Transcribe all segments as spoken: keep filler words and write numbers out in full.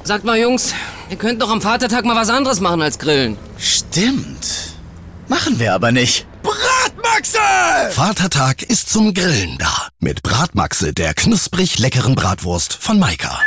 Sagt mal, Jungs, ihr könnt doch am Vatertag mal was anderes machen als grillen. Stimmt. Machen wir aber nicht. Bratmaxe! Vatertag ist zum Grillen da. Mit Bratmaxe, der knusprig leckeren Bratwurst von Maika.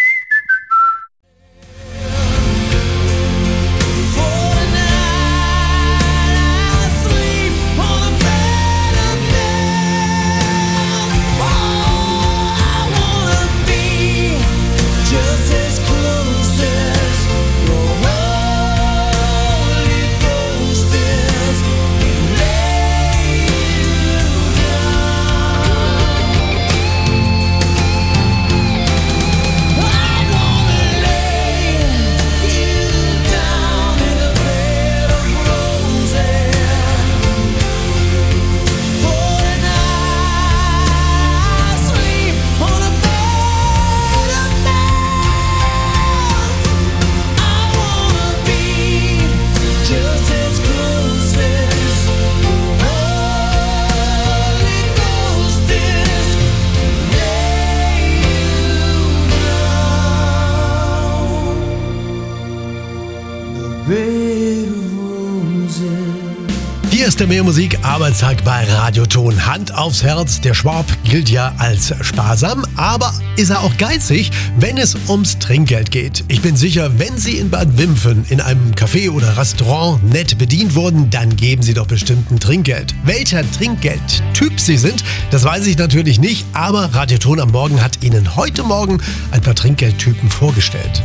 Hier ist der Mehr Musik Arbeitstag bei Radioton. Hand aufs Herz, der Schwab gilt ja als sparsam, aber ist er auch geizig, wenn es ums Trinkgeld geht. Ich bin sicher, wenn Sie in Bad Wimpfen in einem Café oder Restaurant nett bedient wurden, dann geben Sie doch bestimmt ein Trinkgeld. Welcher Trinkgeldtyp Sie sind, das weiß ich natürlich nicht, aber Radioton am Morgen hat Ihnen heute Morgen ein paar Trinkgeldtypen vorgestellt.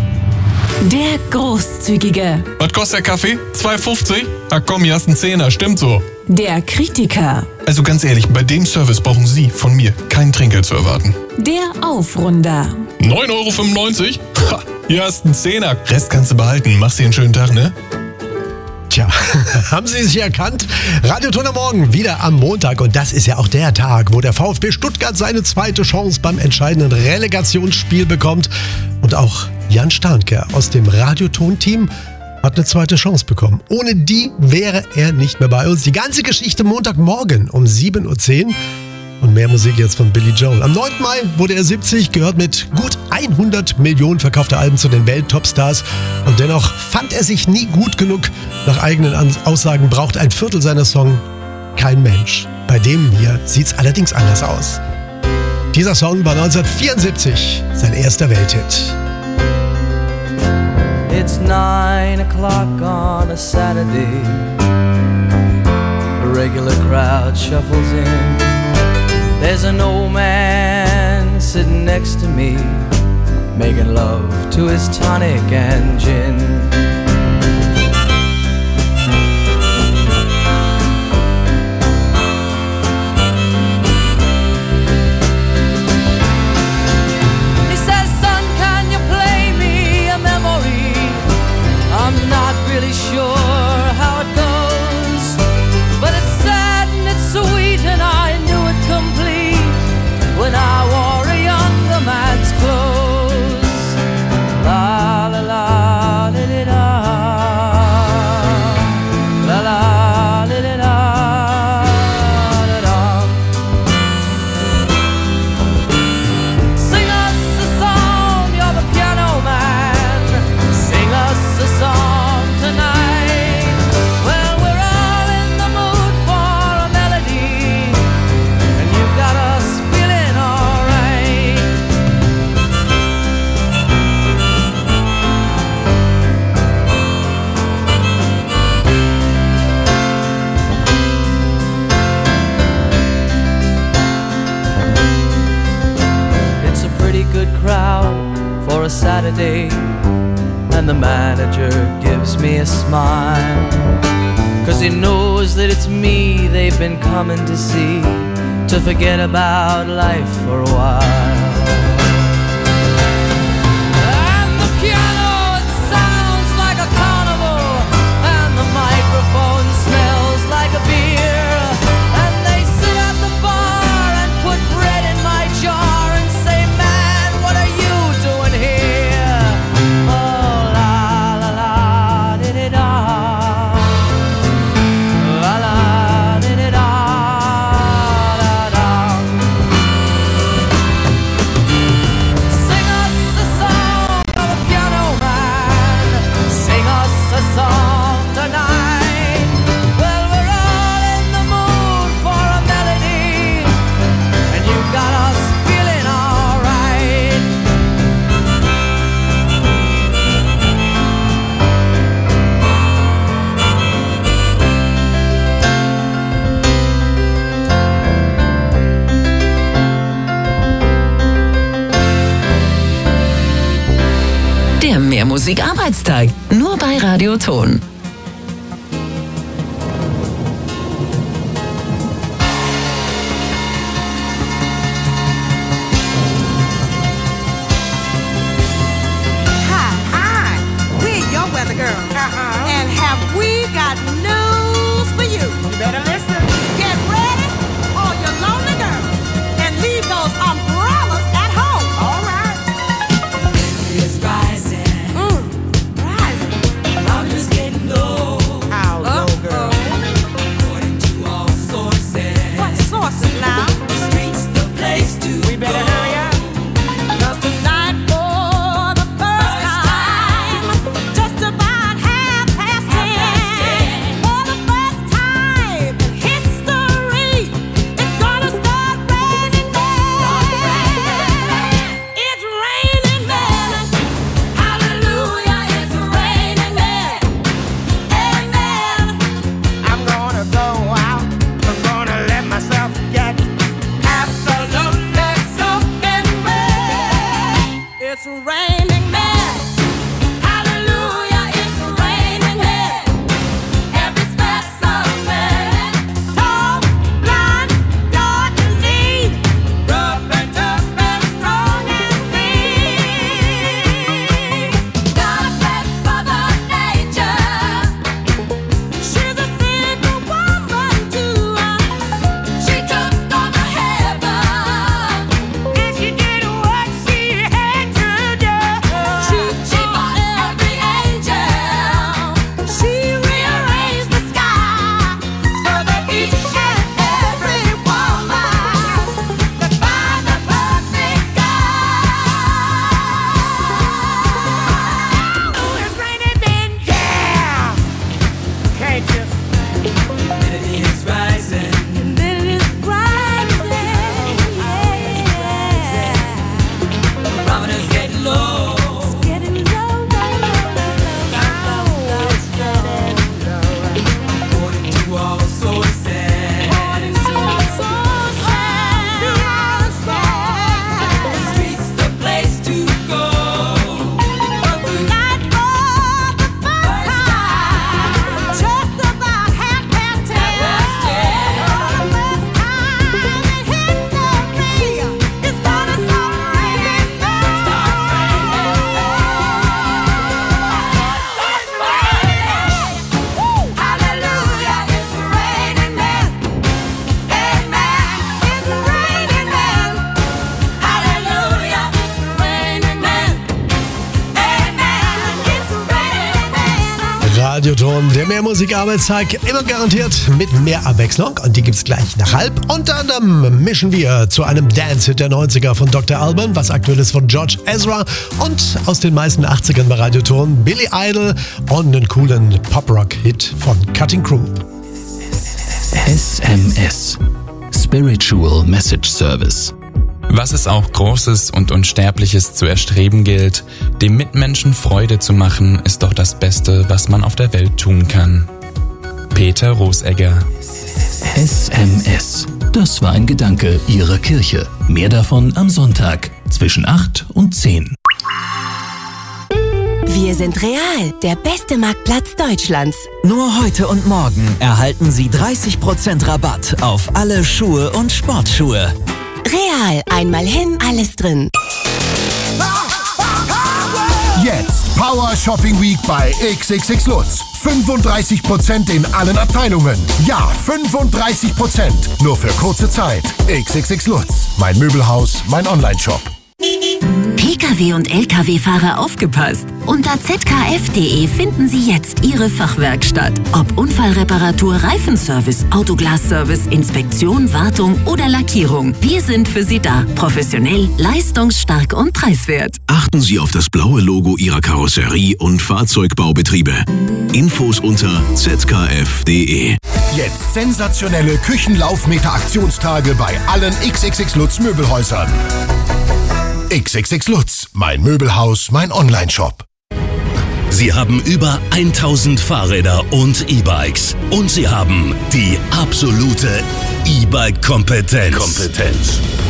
Der Großzügige. Was kostet der Kaffee? zwei fünfzig? Ach komm, hier hast einen Zehner, stimmt so. Der Kritiker. Also ganz ehrlich, bei dem Service brauchen Sie von mir kein Trinkgeld zu erwarten. Der Aufrunder. neun Euro fünfundneunzig? Ha, hier hast einen Zehner. Rest kannst du behalten. Mach's dir einen schönen Tag, ne? Tja, haben Sie es hier erkannt? Radioton am Morgen wieder am Montag und das ist ja auch der Tag, wo der VfB Stuttgart seine zweite Chance beim entscheidenden Relegationsspiel bekommt. Und auch Jan Starnke aus dem Radioton-Team hat eine zweite Chance bekommen. Ohne die wäre er nicht mehr bei uns. Die ganze Geschichte Montagmorgen um sieben Uhr zehn. Und mehr Musik jetzt von Billy Joel. Am neunten Mai wurde er siebzig, gehört mit gut hundert Millionen verkaufter Alben zu den Welt-Topstars. Und dennoch fand er sich nie gut genug. Nach eigenen Aussagen braucht ein Viertel seiner Songs kein Mensch. Bei dem hier sieht's allerdings anders aus. Dieser Song war neunzehnhundertvierundsiebzig sein erster Welthit. It's nine o'clock on a Saturday. A regular crowd shuffles in. There's an old man sitting next to me, making love to his tonic and gin. He says, son, can you play me a memory? I'm not really sure how it goes, but it's sad and it's sweet and I knew it complete when I wore a younger man's clothes. La la la li li da, la la li li da, da da. Sing us a song, you're the piano man. Sing us a song tonight. Well, we're all in the mood for a melody, and you've got us feeling alright. It's a pretty good crowd for a Saturday, and the manager gives me a smile, 'cause he knows that it's me they've been coming to see, to forget about life for a while. And the piano, it sounds like a carnival, and the microphone smells like a beer, and they sit at the bar and put bread in my jar and say, man, what are you doing here? Oh, la la la, di di da, la la, di di da, da da. Der Mehrmusik-Arbeitstag. Nur bei Radio Ton. Radioton, der Mehrmusik-Arbeitstag, immer garantiert mit mehr Abwechslung und die gibt's gleich nach halb. Unter anderem mischen wir zu einem Dance-Hit der neunziger von Doktor Alban, was aktuell ist von George Ezra und aus den meisten achtzigern bei Radioton Billy Idol und einen coolen Pop-Rock-Hit von Cutting Crew. S M S Spiritual Message Service. Was es auch Großes und Unsterbliches zu erstreben gilt, dem Mitmenschen Freude zu machen, ist doch das Beste, was man auf der Welt tun kann. Peter Rosegger. S M S. Das war ein Gedanke Ihrer Kirche. Mehr davon am Sonntag zwischen acht und zehn. Wir sind Real, der beste Marktplatz Deutschlands. Nur heute und morgen erhalten Sie dreißig Prozent Rabatt auf alle Schuhe und Sportschuhe. Real, einmal hin, alles drin. Jetzt Power Shopping Week bei X X X Lutz. fünfunddreißig Prozent in allen Abteilungen. Ja, fünfunddreißig Prozent. Nur für kurze Zeit. X X X Lutz. Mein Möbelhaus, mein Online-Shop. Pkw- und Lkw-Fahrer aufgepasst. Unter z k f punkt d e finden Sie jetzt Ihre Fachwerkstatt. Ob Unfallreparatur, Reifenservice, Autoglasservice, Inspektion, Wartung oder Lackierung. Wir sind für Sie da. Professionell, leistungsstark und preiswert. Achten Sie auf das blaue Logo Ihrer Karosserie und Fahrzeugbaubetriebe. Infos unter z k f punkt d e. Jetzt sensationelle Küchenlaufmeter-Aktionstage bei allen X X X Lutz Möbelhäusern. X X X Lutz, mein Möbelhaus, mein Online-Shop. Sie haben über tausend Fahrräder und E-Bikes. Und Sie haben die absolute E-Bike-Kompetenz. Kompetenz.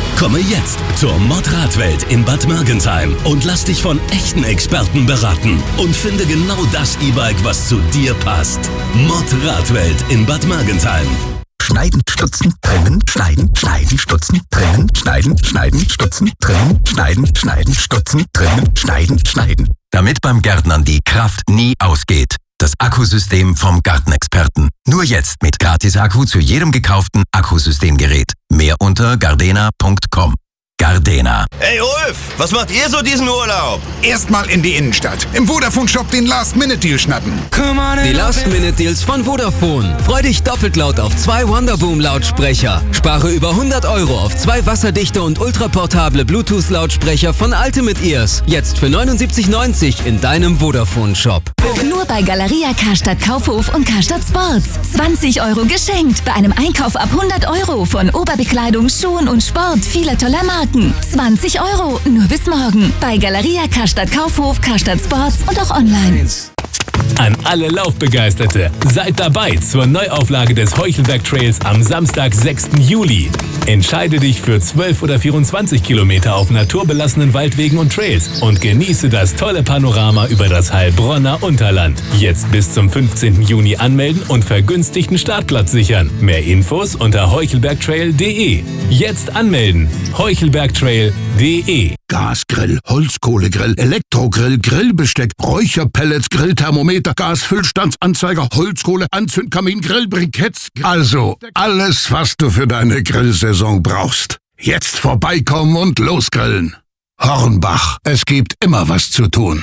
Komme jetzt zur Mod-Radwelt in Bad Mergentheim und lass dich von echten Experten beraten und finde genau das E-Bike, was zu dir passt. Mod-Radwelt in Bad Mergentheim. Schneiden, stutzen, trimmen, schneiden, schneiden, stutzen, trimmen, schneiden, schneiden, stutzen, trimmen, schneiden, schneiden, stutzen, trimmen, schneiden, schneiden. Damit beim Gärtnern die Kraft nie ausgeht. Das Akkusystem vom Gartenexperten. Nur jetzt mit Gratis-Akku zu jedem gekauften Akkusystemgerät. Mehr unter gardena punkt com. Gardena. Hey Ulf, was macht ihr so diesen Urlaub? Erstmal in die Innenstadt. Im Vodafone-Shop den Last-Minute-Deal schnappen. Die Last-Minute-Deals von Vodafone. Freu dich doppelt laut auf zwei Wonderboom-Lautsprecher. Spare über hundert Euro auf zwei wasserdichte und ultraportable Bluetooth-Lautsprecher von Ultimate Ears. Jetzt für neunundsiebzig neunzig in deinem Vodafone-Shop. Nur bei Galeria Karstadt Kaufhof und Karstadt Sports. zwanzig Euro geschenkt bei einem Einkauf ab hundert Euro von Oberbekleidung, Schuhen und Sport vieler toller Marken. zwanzig Euro nur bis morgen bei Galeria Karstadt Kaufhof, Karstadt Sports und auch online. An alle Laufbegeisterte, seid dabei zur Neuauflage des Heuchelberg Trails am Samstag, sechsten Juli. Entscheide dich für zwölf oder vierundzwanzig Kilometer auf naturbelassenen Waldwegen und Trails und genieße das tolle Panorama über das Heilbronner Unterland. Jetzt bis zum fünfzehnten Juni anmelden und vergünstigten Startplatz sichern. Mehr Infos unter heuchelbergtrail punkt de. Jetzt anmelden. heuchelbergtrail punkt de. Gasgrill, Holzkohlegrill, Elektrogrill, Grillbesteck, Räucherpellets, Grillthermometer, Gasfüllstandsanzeiger, Holzkohle, Anzündkamin, Grillbriketts. Also alles, was du für deine Grillsaison brauchst. Jetzt vorbeikommen und losgrillen. Hornbach, es gibt immer was zu tun.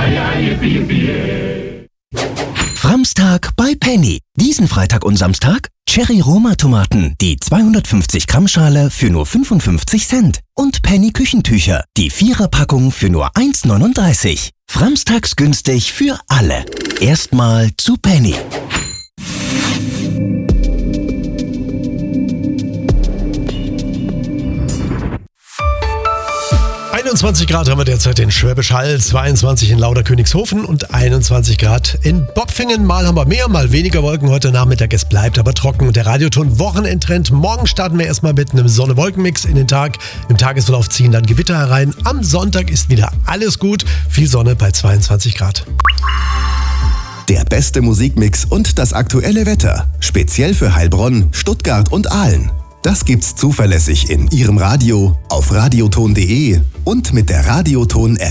Framstag bei Penny. Diesen Freitag und Samstag Cherry Roma Tomaten, die zweihundertfünfzig Gramm Schale für nur fünfundfünfzig Cent. Und Penny Küchentücher, die Viererpackung für nur eins neununddreißig. Framstags günstig für alle. Erstmal zu Penny. einundzwanzig Grad haben wir derzeit in Schwäbisch Hall, zweiundzwanzig in Lauderkönigshofen und einundzwanzig Grad in Bopfingen. Mal haben wir mehr, mal weniger Wolken heute Nachmittag. Es bleibt aber trocken und der Radioton Wochenendtrend. Morgen starten wir erstmal mit einem Sonne-Wolken-Mix in den Tag. Im Tagesverlauf ziehen dann Gewitter herein. Am Sonntag ist wieder alles gut. Viel Sonne bei zweiundzwanzig Grad. Der beste Musikmix und das aktuelle Wetter. Speziell für Heilbronn, Stuttgart und Aalen. Das gibt's zuverlässig in Ihrem Radio, auf radioton punkt de und mit der Radioton-App.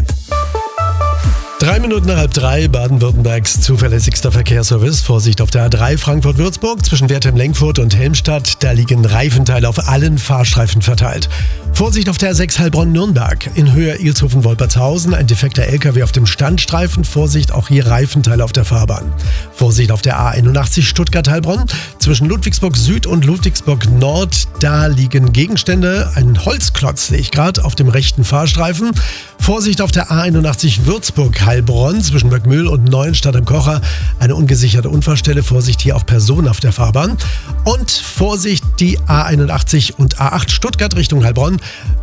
Drei Minuten nach halb drei, Baden-Württembergs zuverlässigster Verkehrsservice. Vorsicht auf der A drei Frankfurt-Würzburg zwischen Wertheim-Lenkfurt und Helmstadt. Da liegen Reifenteile auf allen Fahrstreifen verteilt. Vorsicht auf der A sechs Heilbronn-Nürnberg. In Höhe Ilshofen-Wolpertshausen ein defekter L K W auf dem Standstreifen. Vorsicht, auch hier Reifenteile auf der Fahrbahn. Vorsicht auf der A einundachtzig Stuttgart-Heilbronn. Zwischen Ludwigsburg Süd und Ludwigsburg Nord. Da liegen Gegenstände. Ein Holzklotz sehe ich gerade auf dem rechten Fahrstreifen. Vorsicht auf der A einundachtzig Würzburg Heilbronn zwischen Böckmühl und Neuenstadt am Kocher. Eine ungesicherte Unfallstelle. Vorsicht, hier auch Personen auf der Fahrbahn. Und Vorsicht, die A einundachtzig und A acht Stuttgart Richtung Heilbronn.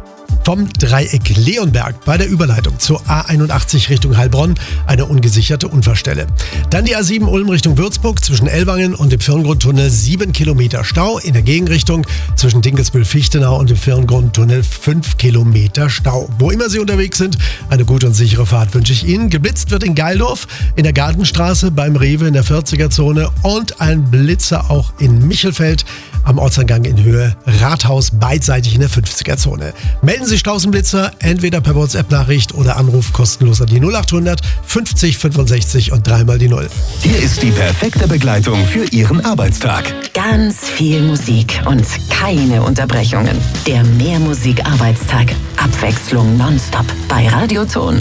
Vom Dreieck Leonberg bei der Überleitung zur A einundachtzig Richtung Heilbronn eine ungesicherte Unfallstelle. Dann die A sieben Ulm Richtung Würzburg zwischen Ellwangen und dem Firngrundtunnel sieben Kilometer Stau. In der Gegenrichtung zwischen Dinkelsbühl-Fichtenau und dem Firngrundtunnel fünf Kilometer Stau. Wo immer Sie unterwegs sind, eine gute und sichere Fahrt wünsche ich Ihnen. Geblitzt wird in Geildorf, in der Gartenstraße, beim Rewe in der vierziger Zone und ein Blitzer auch in Michelfeld am Ortseingang in Höhe Rathaus beidseitig in der fünfziger Zone. Melden Sie Stausenblitzer entweder per WhatsApp-Nachricht oder Anruf kostenlos an die null achthundert fünfzig fünfundsechzig und dreimal die Null. Hier ist die perfekte Begleitung für Ihren Arbeitstag. Ganz viel Musik und keine Unterbrechungen. Der Mehrmusik-Arbeitstag. Abwechslung nonstop bei Radioton.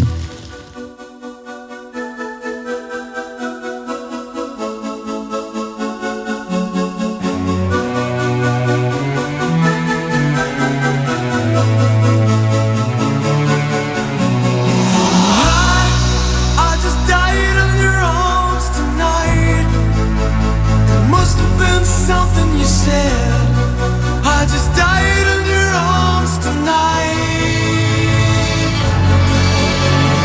Tonight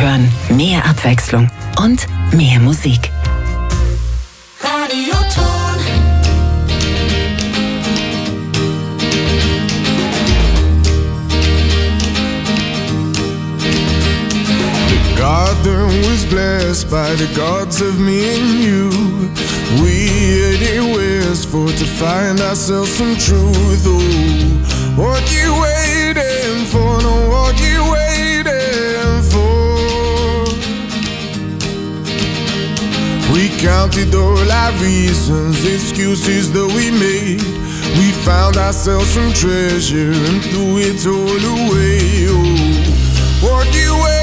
hören mehr Abwechslung und mehr Musik. Radioton. The garden was blessed by the gods of me and you. We headed westward to find ourselves some truth. Oh, what you waiting for? No, what you waiting for? We counted all our reasons, excuses that we made. We found ourselves some treasure and threw it all away. Oh, what you waiting